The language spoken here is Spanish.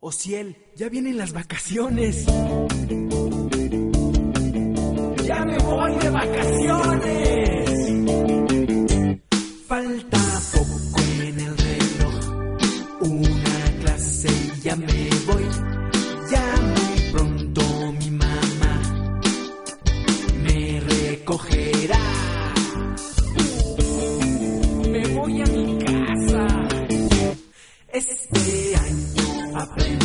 Ociel, ya vienen las vacaciones. ¡Ya me voy de vacaciones! Falta poco en el reloj, una clase y ya me voy. Ya muy pronto mi mamá me recogerá. Me voy a mi casa. Este año aprendí